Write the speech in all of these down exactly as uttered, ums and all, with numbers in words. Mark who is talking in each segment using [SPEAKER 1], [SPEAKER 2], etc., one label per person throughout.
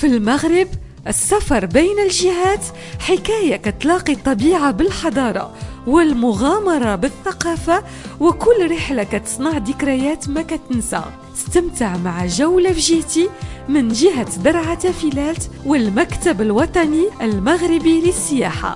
[SPEAKER 1] في المغرب السفر بين الجهات حكاية كتلاقي الطبيعة بالحضارة والمغامرة بالثقافة، وكل رحلة كتصنع ذكريات ما كتنسى. استمتع مع جولة في جهتي من جهة درعا تافيلالت والمكتب الوطني المغربي للسياحة.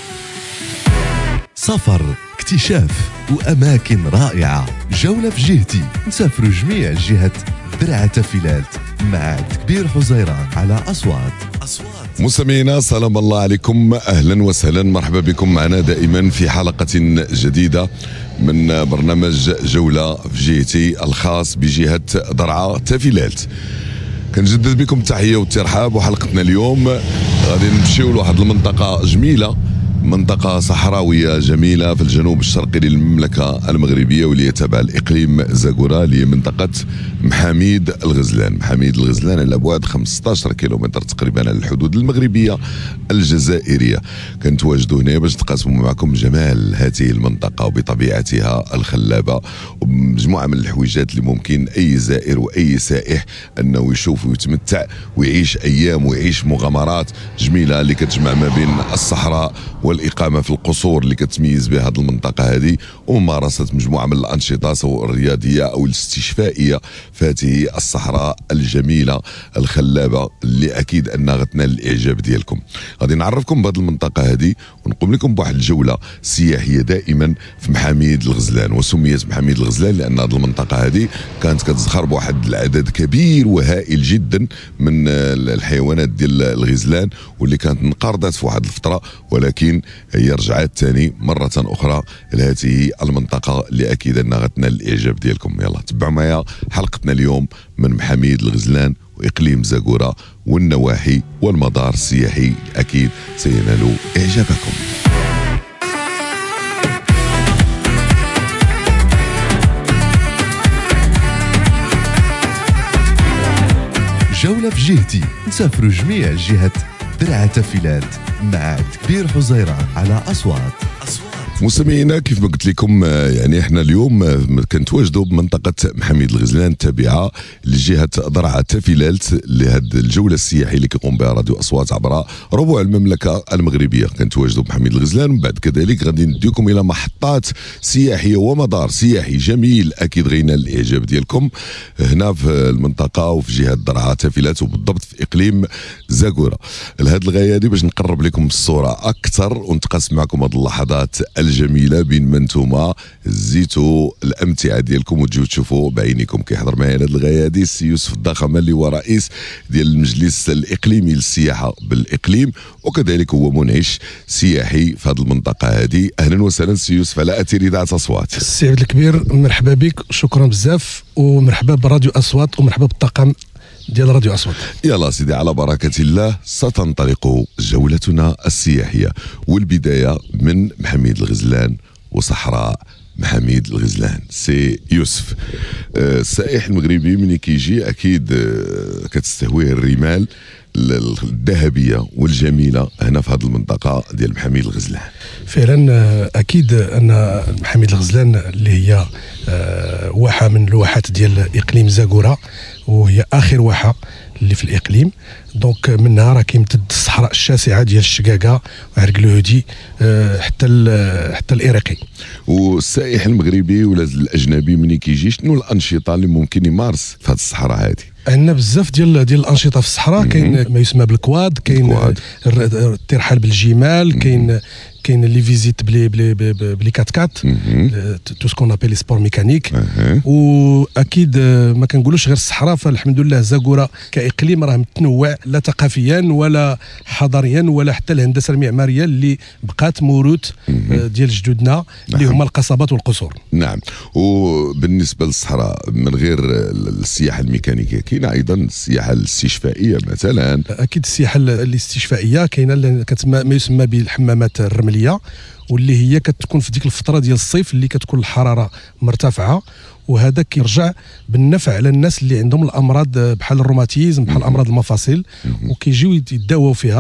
[SPEAKER 2] سفر، اكتشاف وأماكن رائعة. جولة في جهتي، نسافروا جميع الجهات درعا تافيلالت مع كبير حزيران على أصوات أصوات.
[SPEAKER 3] مستمعينا سلام الله عليكم، أهلا وسهلا، مرحبا بكم معنا دائما في حلقة جديدة من برنامج جولة في جهتي الخاص بجهة درعا تافيلالت. كنجدد بكم التحية والترحاب، وحلقتنا اليوم غادي نمشيو لواحد المنطقة جميلة، منطقة صحراوية جميلة في الجنوب الشرقي للمملكة المغربية، واللي تابع الإقليم زاكورا، اللي هي منطقة محاميد الغزلان. محاميد الغزلان على بعد خمسة عشر كيلومتر تقريبا على الحدود المغربية الجزائرية. كنتواجدوا هنا باش نتقاسموا معكم جمال هذه المنطقة وبطبيعتها الخلابة، ومجموعة من الحويجات اللي ممكن أي زائر وأي سائح أنه يشوف ويتمتع ويعيش أيام ويعيش مغامرات جميلة اللي كتجمع ما بين الصحراء والإقامة في القصور اللي كتميز بها هذه المنطقة هذه، وممارسة مجموعة من الأنشطة سواء الرياضية أو الاستشفائية في هذه الصحراء الجميلة الخلابة اللي أكيد أنها غتنال الإعجاب ديالكم. غادي نعرفكم بهذه المنطقة هذه ونقوم لكم بواحد الجولة سياحية دائما في محاميد الغزلان. وسميت محاميد الغزلان لأن هذه المنطقة هذه كانت كتزخر بواحد العدد كبير وهائل جدا من الحيوانات ديال الغزلان، واللي كانت انقرضت في واحد الفترة، ولكن هي رجعت ثاني مرة أخرى لهذه المنطقة اللي أكيد أنها غتنال الإعجاب ديالكم. يلا تبعوا معايا حلقتنا اليوم من محاميد الغزلان وإقليم زاكورا والنواحي والمدار السياحي، أكيد سينال إعجابكم.
[SPEAKER 2] جولة في جهتي، نسافروا جميع الجهات درعا تافيلالت مع كبير حزيران على أصوات أصوات.
[SPEAKER 3] مستمعينا كيف ما قلت لكم، يعني احنا اليوم كنتواجدوا بمنطقه محاميد الغزلان التابعه لجهه درعا تافيلالت لهذه الجوله السياحيه اللي كيقوم بها راديو اصوات عبر ربوع المملكه المغربيه. كنتواجدوا بمحاميد الغزلان، ومن بعد كذلك غادي نديكم الى محطات سياحيه ومدار سياحي جميل اكيد غينال الاعجاب ديالكم هنا في المنطقه وفي جهه درعا تافيلالت، وبالضبط في اقليم زاكورا. لهذه الغايه هذه باش نقرب لكم الصوره اكثر ونتقاسم معكم هذه اللحظات الجميله بين ما نتوما زيتوا الامتعه ديالكم وتجيو تشوفوا بعينيكم. كيحضر معايا هذه الغايه هذه السي يوسف الضخامه اللي هو رئيس ديال المجلس الاقليمي للسياحه بالاقليم، وكذلك هو منعش سياحي في هذه المنطقه هذه. اهلا وسهلا سي يوسف على اثير اذاعه اصوات.
[SPEAKER 4] السي عبد الكبير مرحبا بك، شكرا بزاف، ومرحبا براديو اصوات، ومرحبا بالطاقم ديال راديو أصوات.
[SPEAKER 3] يلا سيدي على بركة الله ستنطلق جولتنا السياحية، والبداية من محاميد الغزلان وصحراء محاميد الغزلان. سي يوسف، السائح المغربي من كيجي أكيد كتستهويه الرمال الذهبية والجميلة هنا في هذه المنطقة ديال محاميد الغزلان.
[SPEAKER 4] فعلا أكيد أن محاميد الغزلان اللي هي واحة من الواحات ديال إقليم زاكورا، وهي آخر واحة اللي في الإقليم، دونك منها راه كيمتد الصحراء الشاسعة ديال الشقاقة وعرق الهودي حتى حتى الإيريقي.
[SPEAKER 3] والسائح المغربي ولا الأجنبي من كيجي شنو الأنشطة اللي ممكن يمارس في هذه الصحراء هذه؟
[SPEAKER 4] عندنا بزاف ديال ديال الانشطه في الصحراء. كاين ما يسمى بالكواد، كاين الترحال بالجمال، كاين كاين لي فيزيت بلي بلي بلي كات كات، تو سكون ابي لي سبور ميكانيك. واكيد ما كنقولوش غير الصحراء، فالحمد لله زاكورا كاقليم راه متنوع لا ثقافيا ولا حضاريا ولا حتى الهندسه المعماريه اللي بقات موروث ديال جدودنا اللي هما القصبات والقصور.
[SPEAKER 3] نعم. وبالنسبه للصحراء من غير السياحه الميكانيكيه كاينه ايضا السياحه الاستشفائيه مثلا.
[SPEAKER 4] اكيد السياحه الاستشفائيه كاينه ما يسمى بالحمامات الرمليه، واللي هي كتكون في ديك الفتره ديال الصيف اللي كتكون الحراره مرتفعه، وهذا كيرجع بالنفع على الناس اللي عندهم الامراض بحال الروماتيزم بحال امراض المفاصل، وكيجيو يتداواو فيها.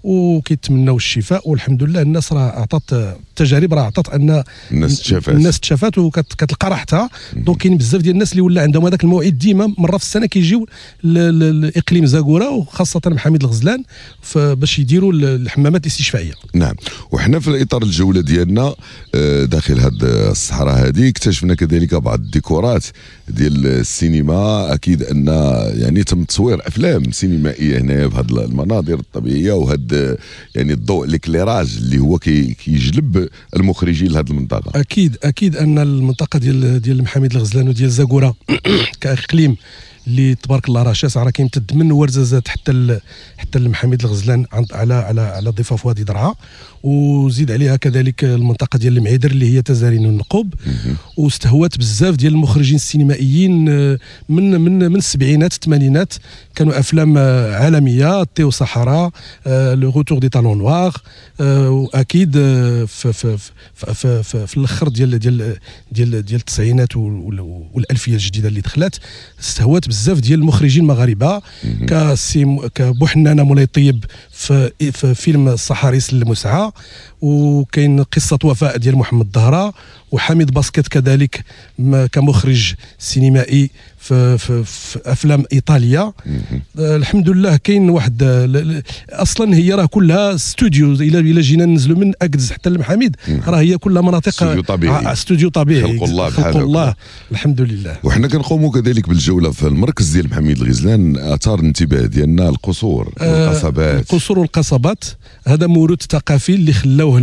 [SPEAKER 4] وكيتمناو الشفاء. والحمد لله الناس راه عطات التجارب، راه عطات ان
[SPEAKER 3] الناس تشافات
[SPEAKER 4] الناس تشافات وكتلقى راحتها. دونك كاين بزاف ديال الناس اللي ولا عندهم هذاك الموعد ديما مره في السنه كيجيو لاقليم زاكوره وخاصه محاميد الغزلان باش يديروا الحمامات الاستشفائيه.
[SPEAKER 3] نعم. وحنا في اطار الجوله ديالنا داخل هذه الصحراء هذه اكتشفنا كذلك بعض الديكورات ديال السينما. اكيد ان يعني تم تصوير افلام سينمائيه هنايا بهذه المناظر الطبيعيه وهذا يعني الضوء ليكليراج اللي هو كي كيجلب المخرجين لهذه المنطقه.
[SPEAKER 4] اكيد اكيد ان المنطقه ديال ديال محاميد الغزلان وديال زاكوره كاقليم اللي تبارك الله راه شاسع، راه كيمتد من ورزازات حتى حتى لمحاميد الغزلان على على على ضفاف وادي درعا، وزيد عليها كذلك المنطقه ديال المعيدر اللي هي تزارين النقوب، واستهوت بزاف ديال المخرجين السينمائيين من من من السبعينات الثمانينات. كانوا افلام عالميه، تيو صحراء، لو روتور دي تالون نوار، واكيد في في في في, في الاخر ديال ديال ديال ديال التسعينات والالفيه الجديده اللي دخلت استهوت بزاف ديال المخرجين المغاربه كسي كبوحنانه مولاي طيب في, في فيلم الصحاري المسعى، وكاين قصه وفاء ديال محمد الدهراء، وحميد باسكت كذلك كمخرج سينمائي في, في, في افلام ايطاليا. آه الحمد لله كاين واحد اصلا هي راه كلها استوديو، الى الى جينا ننزلوا من اكدز حتى لمحاميد راه هي كلها مناطق
[SPEAKER 3] استوديو طبيعي،
[SPEAKER 4] استوديو طبيعي
[SPEAKER 3] خلق الله
[SPEAKER 4] خلق الله الحمد لله.
[SPEAKER 3] وحنا كنقوموا كذلك بالجوله في المركز ديال محاميد الغزلان. اثار الانتباه ديالنا القصور والقصبات.
[SPEAKER 4] آه القصور والقصبات هذا موروث ثقافي اللي خلاوه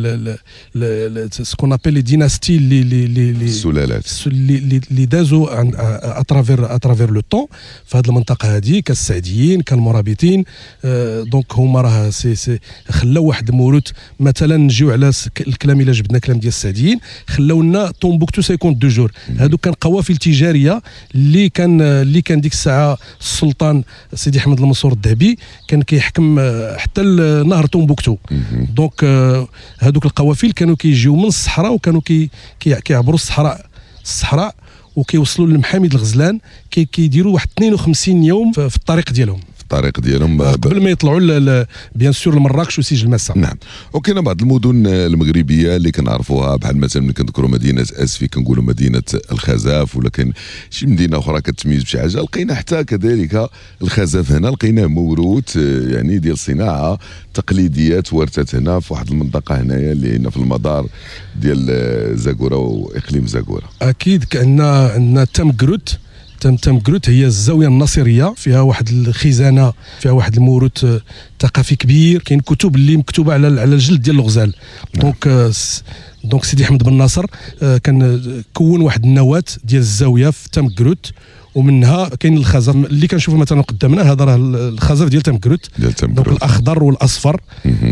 [SPEAKER 4] سكون ابل لي ديناستي اللي اللي
[SPEAKER 3] السلالات
[SPEAKER 4] اللي اللي دازوا اترافير اترافير لو طون في هذه المنطقه هذه، كالسعديين كالمرابطين. آه دونك هما راه سي سي خلاو واحد موروث. مثلا نجيو على الكلام الا جبدنا كلام ديال السعديين، خلاو لنا طومبوكتو خمسين دو جور. هادو كان قوافل تجاريه اللي كان اللي كان ديك الساعه السلطان سيدي احمد المنصور الذهبي كان كيحكم حتى نهر طومبوكتو. دونك هادوك القوافل كانوا كيجيو من الصحراء وكانوا كي كيعبروا الصحراء الصحراء وكيوصلوا لمحاميد الغزلان، كيديروا واحد اثنين وخمسين يوم في الطريق ديالهم
[SPEAKER 3] الطريق ديالهم
[SPEAKER 4] قبل ما يطلعوا بيان سور لمراكش وسجل مسا.
[SPEAKER 3] نعم. وكاين بعض المدن المغربيه اللي كنعرفوها، بحال مثلا ملي كنذكروا مدينه اسفي كنقولوا مدينه الخزاف، ولا كاين شي مدينه اخرى كتميز بشي حاجه. لقينا حتى كذلك الخزاف هنا لقيناه موروث يعني ديال صناعه تقليديه توارثت هنا في واحد المنطقه هنايا اللي هنا في المدار ديال زاكوره واقليم زاكوره.
[SPEAKER 4] اكيد كأننا عندنا تمكروت تم تمكروت هي الزاويه الناصريه، فيها واحد الخزانه، فيها واحد الموروث ثقافي كبير. كاين كتب اللي مكتوبه على على الجلد ديال الغزال. دونك دونك سيدي احمد بن ناصر كان كون واحد النواه ديال الزاويه في تمكروت، ومنها كاين الخزف اللي كنشوفوا مثلا قدامنا. هذا راه الخزف ديال تمكروت، دونك الاخضر والاصفر.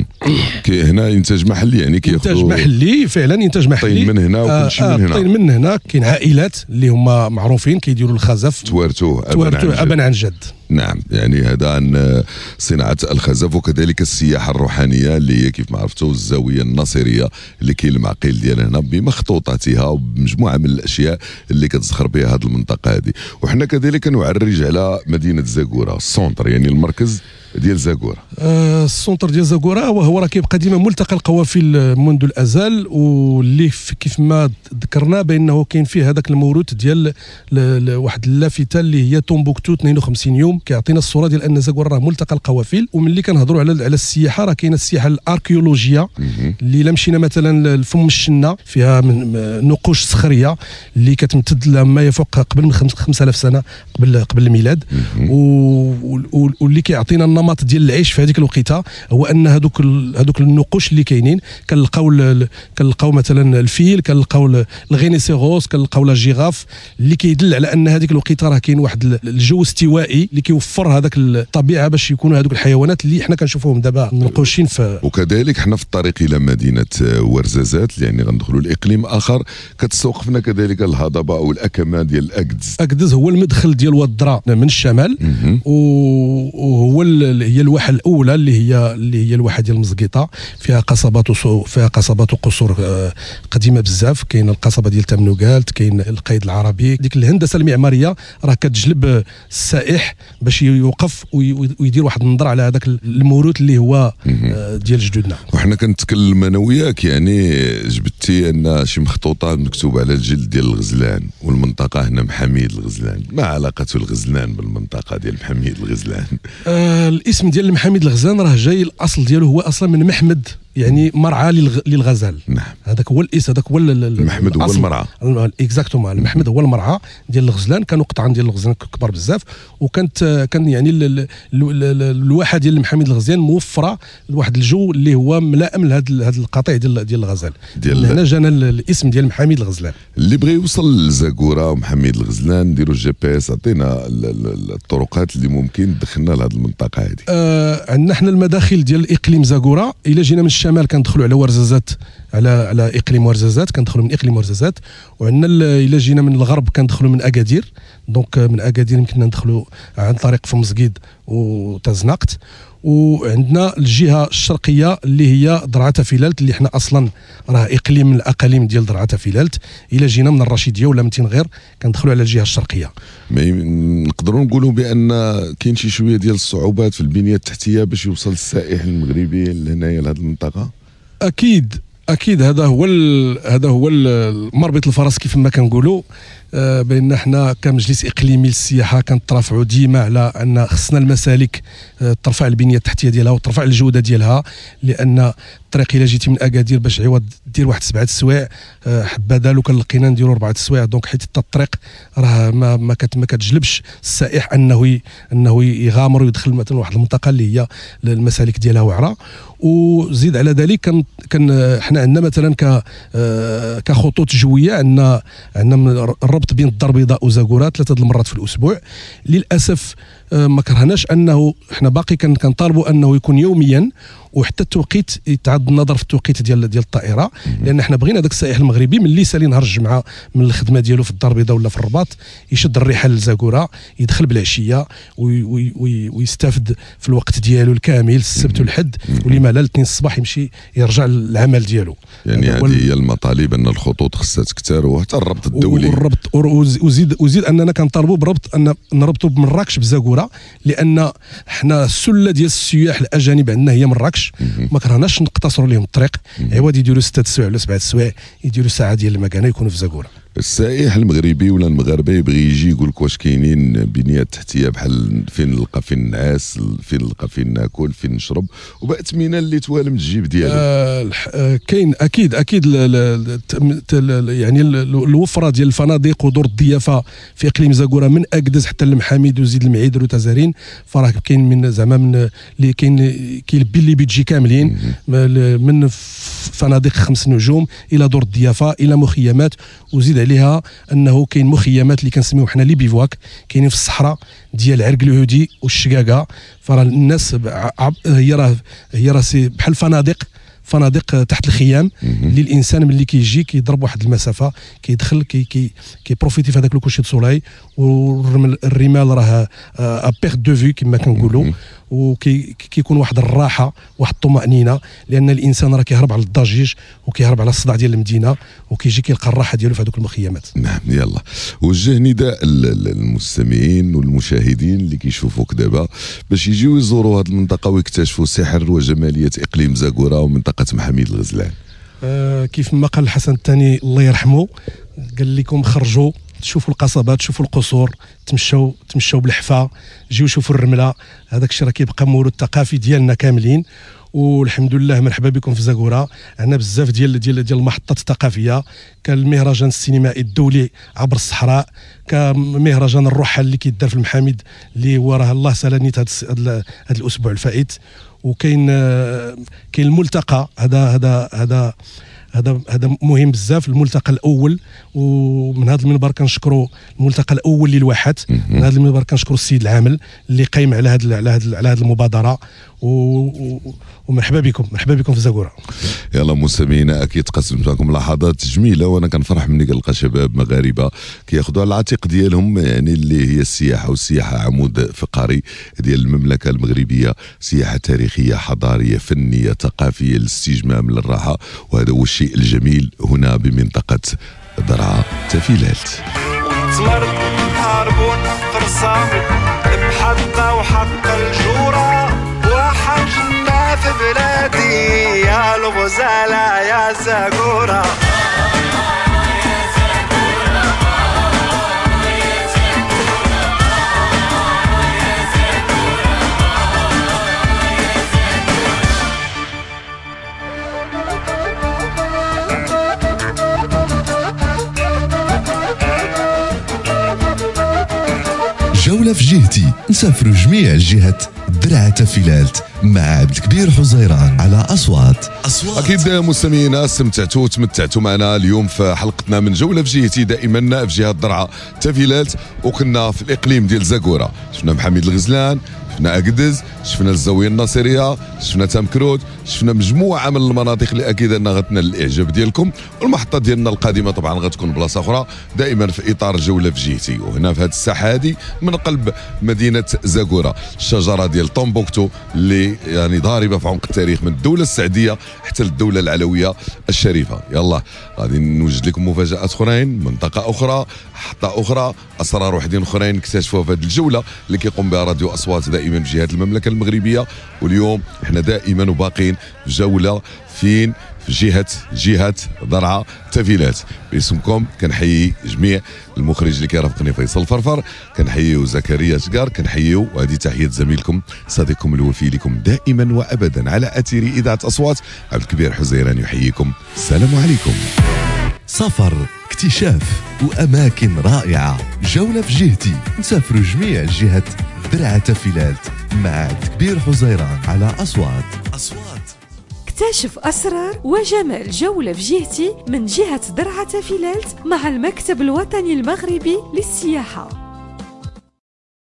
[SPEAKER 3] كي هنا انتاج محلي، يعني
[SPEAKER 4] كياخذوا انتاج محلي فعلا، انتاج محلي.
[SPEAKER 3] طين من هنا وكل شيء
[SPEAKER 4] آه
[SPEAKER 3] من هنا.
[SPEAKER 4] طين من هنا. كاين عائلات اللي هما معروفين كيديروا الخزف
[SPEAKER 3] توارثوه
[SPEAKER 4] توارثوه ابا عن جد.
[SPEAKER 3] نعم. يعني هذا عن صناعه الخزف، وكذلك السياحه الروحانيه اللي هي كيف ما عرفتوا الزاويه الناصريه اللي كاين المعقل ديالها هنا بمخطوطاتها وبمجموعه من الاشياء اللي كتزخر بها هذه المنطقه هذه. وحنا كذلك نعرج على مدينه زاكوره السونتر، يعني المركز ديال زاكوره.
[SPEAKER 4] آه السونتر ديال زاكوره وهو راه كيبقى ديما ملتقى القوافل منذ الازل، واللي كيف ما ذكرنا بانه كاين فيه هذاك الموروث ديال واحد اللافته اللي هي تومبوكتو اثنين وخمسين يوم، كيعطينا الصوره ديال ان زاكوره راه ملتقى القوافل. وملي كنهضروا على على السياحه راه كاينه السياحه الاركيولوجيه اللي الا مشينا مثلا لفم الشنه فيها من نقوش صخريه اللي كتمتد لما يفوق قبل من خمسة آلاف سنه قبل قبل الميلاد، واللي كيعطينا النمط ديال العيش في هذيك الوقيته هو ان هذوك هذوك النقوش اللي كاينين كنلقاو كنلقاو مثلا الفيل، كنلقاو الغينيسيروس، كنلقاو لا جيراف، اللي كيدل على ان هذيك الوقيته راه كاين واحد الجو استوائي اللي كيوفر هذاك الطبيعه باش يكونوا هذوك الحيوانات اللي حنا كنشوفوهم دابا منقوشين في.
[SPEAKER 3] وكذلك حنا في الطريق الى مدينه ورزازات، يعني غندخلوا لاقليم اخر كتستوقفنا كذلك الهضبه او الاكمه ديال اكدز.
[SPEAKER 4] اكدز هو المدخل ديال واد الدرا من الشمال، وهو هي الواحه الاولى اللي هي اللي هي الواحه ديال المزقيطه، فيها قصبات فيها قصبات وقصور قديمه بزاف. كاين القصبه ديال تمنوقالت، كاين القيد العربي. ديك الهندسه المعماريه راه كتجلب السائح باش يوقف ويدير واحد النظر على هذاك الموروث اللي هو ديال جدودنا.
[SPEAKER 3] وحنا كنتكلم انا وياك، يعني جبتي ان شي مخطوطات مكتوب على الجلد ديال الغزلان والمنطقه هنا محميد الغزلان. ما علاقه الغزلان بالمنطقه ديال محميد الغزلان؟
[SPEAKER 4] آه الاسم ديال محميد الغزلان راه جاي الاصل ديالو هو اصلا من محمد، يعني مرعى للغزال.
[SPEAKER 3] نعم،
[SPEAKER 4] هذاك هو الاسم، هذاك هو
[SPEAKER 3] المحمد هو المرعى.
[SPEAKER 4] اكزاكتومون، المحمد هو المرعى ديال الغزلان. كانوا قطعان ديال الغزلان كبار بزاف، وكانت كان يعني الواحه ديال محمد الغزلان موفره لواحد الجو اللي هو ملائم لهذا هذا القطيع ديال ديال الغزال. ديال هنا جانا الاسم ديال محمد الغزلان.
[SPEAKER 3] اللي بغى يوصل لزاكوره ومحمد الغزلان نديروا الجي بي اس، عطينا الطرقات اللي ممكن تدخلنا لهذه المنطقه هذه.
[SPEAKER 4] آه عندنا حنا المداخل ديال اقليم زاكوره. الا جينا من الشمال كندخلوا على ورزازات، على على اقليم ورزازات، كندخلوا من اقليم ورزازات. وعندنا الا جينا من الغرب كندخلوا من اكادير. دونك من اكادير يمكننا ندخلوا عن طريق فمزقيد وتازناقت. وعندنا الجهه الشرقيه اللي هي درعا تافيلالت، اللي حنا اصلا راه اقليم من الاقاليم ديال درعا تافيلالت. الا جينا من الرشيديه ولا من تنغير كندخلوا على الجهه الشرقيه.
[SPEAKER 3] نقدروا نقولوا بان كاين شي شويه ديال الصعوبات في البنيه التحتيه باش يوصل السائح المغربي لهنايا لهذه المنطقه.
[SPEAKER 4] اكيد اكيد هذا هو هذا هو مربط الفرس كيف ما كنقولوا. آه بان احنا كمجلس اقليمي للسياحه كنترافعوا ديما على ان خصنا المسالك آه ترفع البنيه التحتيه ديالها وترفع الجوده ديالها. لان الطريق الا جيتي من اكادير باش عوض دير واحد سبعه السوايع، آه حبذا لو كان لقينا نديروا اربعه السوايع. دونك حيت الطريق راه ما ما, كت ما كتجلبش السائح انه انه يغامر ويدخل مثلا واحد المنطقه اللي هي المسالك ديالها واعره. وزيد على ذلك كان كان حنا عندنا مثلا ك آه كخطوط جويه، عندنا عندنا الربط بين الدار البيضاء وزاكوره ثلاثه المرات في الاسبوع. للاسف ما كرهناش انه احنا باقي كنطالبوا انه يكون يوميا، وحتى التوقيت يتعاد النظر في التوقيت ديال ديال الطائره. لان احنا بغينا داك السائح المغربي ملي سالي نهار الجمعه من الخدمه ديالو في الدار البيضاء ولا في الرباط يشد الرحال لزاكوره، يدخل بالعشيه ويستافد في الوقت ديالو الكامل السبت والحد، ولما لا الاثنين الصباح يمشي يرجع للعمل ديالو.
[SPEAKER 3] يعني هذه هي المطالب، ان الخطوط خصها تكثر، وحتى الربط الدولي.
[SPEAKER 4] والربط وزيد وزيد اننا كنطالبوا بربط ان نربطوا بمراكش بزاكوره، لان حنا السله ديال السياح الاجانب عندنا هي مراكش. ما كرهناش نقتصروا لهم الطريق، عوض يديروا سته السوايع ولا سبعه السوايع يديروا ساعه ديال المكانه يكونوا في زاكوره.
[SPEAKER 3] السائح المغربي ولا المغاربه يبغي يجي يقول لك واش كاينين بنيه تحتيه بحال فين نلقى فين نعاس، فين نلقى فين ناكل، فين نشرب، وباثمنه اللي توالم الجيب ديالو.
[SPEAKER 4] آه كاين اكيد اكيد يعني الوفره ديال الفنادق ودور الضيافه في اقليم زاكوره من اكدز حتى للمحاميد وزيد المعيدر وتزارين. فراه كاين من زعما من اللي كاين كيلبي اللي بيجي كاملين، من فنادق خمس نجوم الى دور الضيافه الى مخيمات. وزيد عليها انه كاين مخيمات اللي كنسميو حنا لي بيفواك كاينين في الصحراء ديال عرق الهودي والشقاقه. فراه الناس هي راه هي راه بحال فنادق فنادق تحت الخيام اللي الانسان ملي كيجي كيضرب واحد المسافه كيدخل كي كي كيبروفيتي في هذاك الكوشي دو سولاي. والرمال راه ا بيغ دو في كما كنقولوا، وكيكون واحد الراحه واحد الطمانينه، لان الانسان راه كيهرب على الضجيج وكيهرب على الصداع ديال المدينه وكيجي كيلقى الراحه ديالو في هذوك المخيمات.
[SPEAKER 3] نعم. يلا وجه نداء للمستمعين والمشاهدين اللي كيشوفوك دابا باش يجيو يزوروا هذه المنطقه ويكتشفوا سحر وجماليه اقليم زاكوره ومنطقه محميد الغزلان.
[SPEAKER 4] آه كيف ما قال الحسن الثاني الله يرحمه، قال لكم خرجوا تشوفوا القصبات، تشوفوا القصور، تمشوا تمشوا بالحفا، جيو شوفوا الرمله. هذاك الشيء راه كيبقى موروث ثقافي ديالنا كاملين. والحمد لله مرحبا بكم في زاكوره. عندنا بزاف ديال ديال ديال المحطات الثقافيه، كالمهرجان السينمائي الدولي عبر الصحراء، كمهرجان الرحل اللي كيدار في المحامد اللي هو راه الله سالانيت هذا الاسبوع الفائت. وكاين كاين الملتقى، هذا هذا هذا هذا هذا مهم بزاف. الملتقى الاول، ومن هذا المنبر كنشكروا الملتقى الاول للواحات، من هذا المنبر كنشكروا السيد العامل اللي قايم على هذه على هذه على هذه المبادره، ومرحبا بكم مرحبا بكم في زاكورا.
[SPEAKER 3] يلا مستمعينا، اكيد قسمت معكم لحظات جميله، وانا كنفرح مني كنلقى شباب مغاربه كياخذوا على العاتق ديالهم، يعني اللي هي السياحه، والسياحه عمود فقري ديال المملكه المغربيه، سياحه تاريخية حضاريه فنيه ثقافيه للاستجمام للراحه، وهذا هو الشيء الجميل هنا بمنطقه درعا تفيلات.
[SPEAKER 5] تمر هاربون فرصة المحطة وحق الجورة، وحجنا في بلادي يا الغزالة يا زاكورة.
[SPEAKER 2] جولة في جهتي، نسافروا جميع الجهات درعا تفيلات مع عبد الكبير حزيران على أصوات أصوات.
[SPEAKER 3] أكيد مستمعينا استمتعتوا وتمتعتوا معنا اليوم في حلقتنا من جولة في جهتي، دائما في جهة درعا تفيلات، وكنا في الإقليم ديال زاكورا. شفنا محمد الغزلان، شفنا أقدز، شفنا الزاوية الناصرية، شفنا تامكروت، شفنا مجموعة من المناطق اللي أكيد أنها غتنال الإعجاب ديالكم. والمحطة ديالنا القادمة طبعا غتكون بلاصة أخرى، دائما في إطار جولة في جهتي، وهنا في هذه الساحة هذه من قلب مدينة زاكورا، الشجرة ديال طومبوكتو اللي يعني ضاربة في عمق التاريخ من الدولة السعدية حتى للدولة العلوية الشريفة. يلا غادي نوجد لكم مفاجآت أخرين، منطقة أخرى، محطة أخرى، أسرار وحدين أخرين نكتشفوها في هذه الجولة اللي كيقوم بها راديو أصوات دائما في جهة المملكة المغربية. واليوم احنا دائما وباقين في جولة فين في جهة جهة درعا تفيلات. باسمكم كنحيي جميع المخرج اللي كيرافقني فيصل فرفر، كنحييو زكريا شقار، كنحييو وهذه تحية زميلكم صديقكم الوفي لكم دائما وابدا على اثير اذاعة اصوات، عبد الكبير حزيران يحييكم. السلام عليكم.
[SPEAKER 2] سفر، اكتشاف وأماكن رائعة. جولة في جهتي، نسافروا جميع الجهات درعا تفيلات مع عبد الكبير حزيران على أصوات أصوات.
[SPEAKER 1] اكتشف أسرار وجمال جولة في جهتي من جهة درعا تفيلات مع المكتب الوطني المغربي للسياحة.